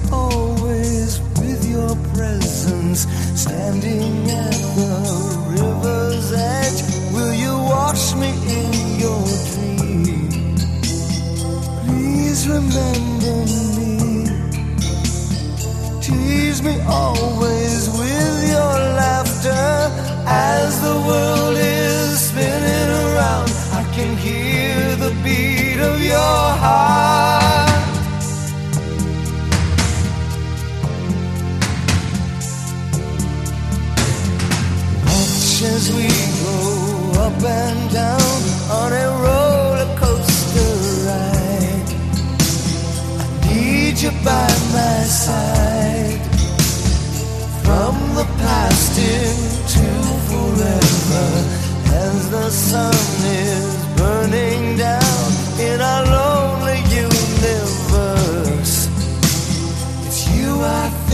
always with your presence, standing at the river's edge. Will you wash me in your dream? Please remember me. Tease me always with your laughter. As the world is spinning around, I can hear the beat of your heart. Watch as we go up and down on a roller coaster ride. I need you by my side. From the past into forever, as the sun is burning down in our lonely universe, it's you I